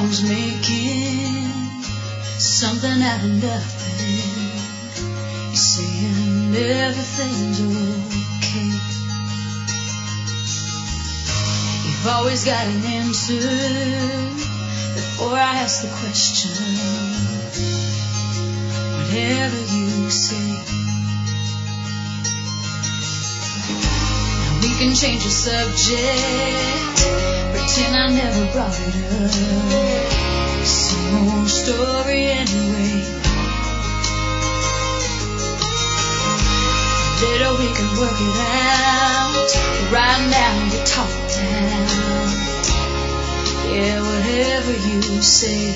always making something out of nothing. You're saying everything's okay. You've always got an answer before I ask the question. Whatever you say. Now we can change the subject, pretend I never brought it up. Same old story anyway. Later we can work it out. Right now you talk down. Yeah, whatever you say.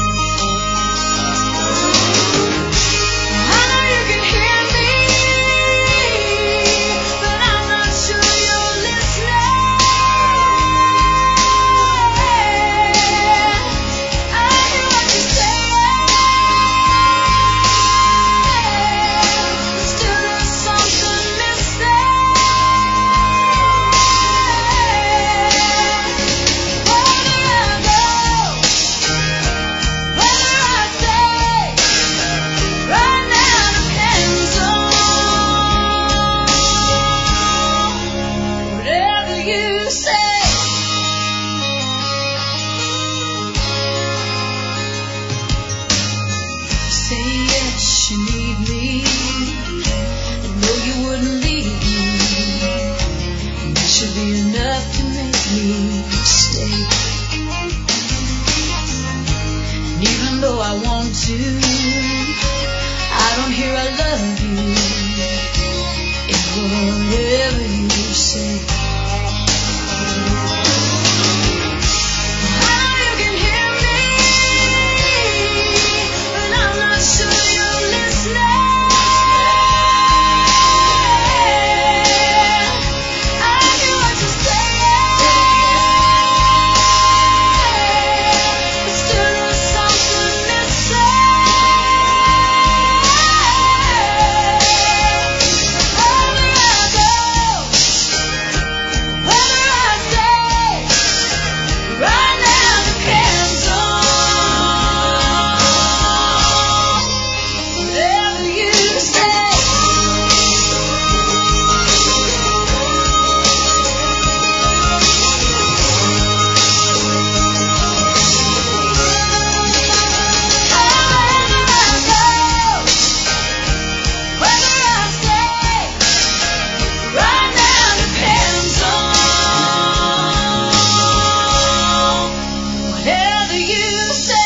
I know you can hear me, but I'm not sure you're listening. I hear what you're saying, but still there's something missing. I don't hear I love you in whatever you say. I know you can hear me, but I'm not sure you're listening. I hear what you're saying, but still there's something missing. Whatever you say.